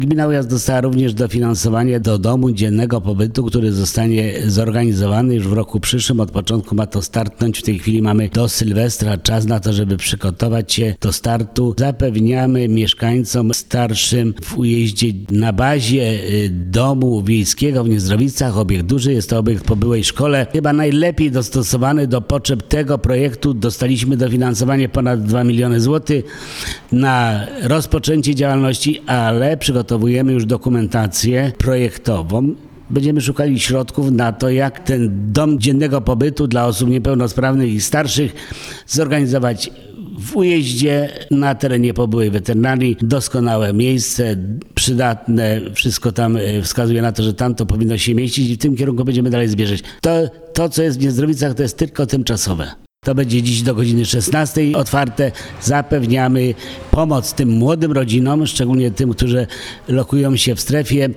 Gmina Ujazd dostała również dofinansowanie do domu dziennego pobytu, który zostanie zorganizowany już w roku przyszłym. Od początku ma to startnąć. W tej chwili mamy do Sylwestra czas na to, żeby przygotować się do startu. Zapewniamy mieszkańcom starszym w Ujeździe na bazie domu wiejskiego w Niezdrowicach. Obiekt duży, jest to obiekt po byłej szkole. Chyba najlepiej dostosowany do potrzeb tego projektu. Dostaliśmy dofinansowanie ponad 2 miliony złotych na rozpoczęcie działalności, ale przygotowujemy już dokumentację projektową. Będziemy szukali środków na to, jak ten dom dziennego pobytu dla osób niepełnosprawnych i starszych zorganizować w Ujeździe na terenie pobyłej weterynarii. Doskonałe miejsce, przydatne, wszystko tam wskazuje na to, że tam to powinno się mieścić i w tym kierunku będziemy dalej zmierzać. To co jest w Niezdrowicach, to jest tylko tymczasowe. To będzie dziś do godziny 16 otwarte. Zapewniamy pomoc tym młodym rodzinom, szczególnie tym, którzy lokują się w strefie